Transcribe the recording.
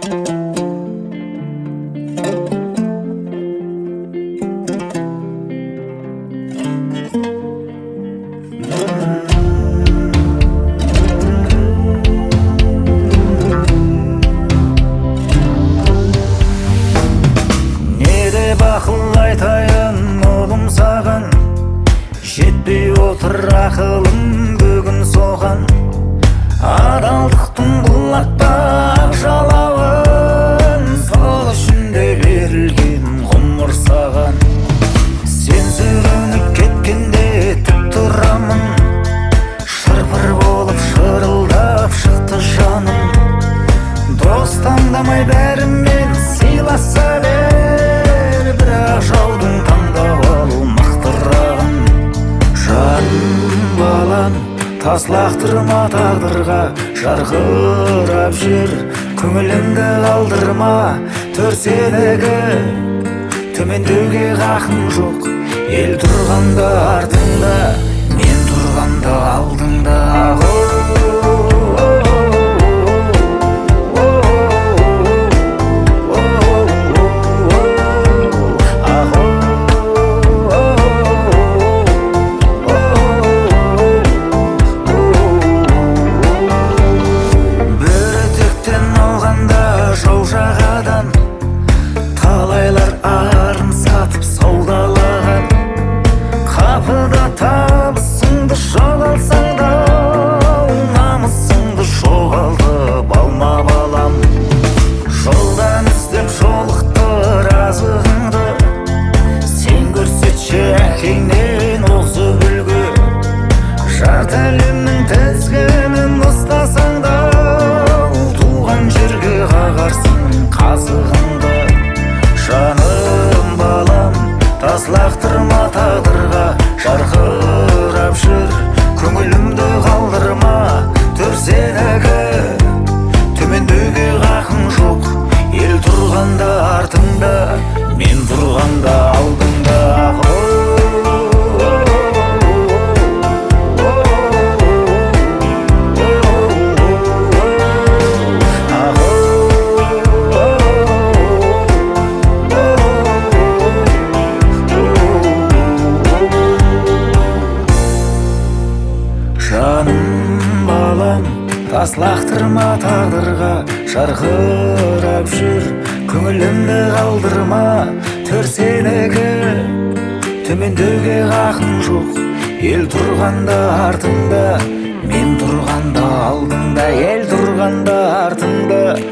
Ақыл айтайын ұлым саған, жетпей отыр ақылым бүгін соған. Адалдықтың құлатпақ жалауын, сол үшін де берілген ғұмыр саған. Сен сүрініп кеткенде тік тұрамын, шыр-пыр болып шырылдап шықты жаным. Дос таңдамай бәрімен сыйласа бер, бірақ жаудың таңдап алу мықтырағын. Жаным балам, тас лақтырма тағдырға, жарқырап жүр, көңіліңді қалдырма. Төрседегі төмендеуге хақың жоқ, ел тұрғанда артыңда, мен тұрғанда алдыңда. Талайлар арын сатып саудалаған, қапыда табысыңды жоғалсаң да, намысыңды жоғалтып алма балам. Жолдан іздеп жолықты разығыңды, сен көрсетші әкеңнен озып үлгі. Жарты әлемнің тізгінін ұстасаң да, туған жерге қағарсың қазығыңды. Жаным балам, тас лақтырма тағдырға, жарқырап жүр, көңілімді қалдырма. Төрседегі төмендеуге хақың жоқ, ел тұрғанда артыңда, мен тұрғанда алдыңда. Жаным балам, тас лақтырма тағдырға, жарқырап жүр, көңілімді қалдырма. Төрседегі төмендеуге хақың жоқ, ел тұрғанда артыңда, мен тұрғанда алдыңда, ел тұрғанда артыңда.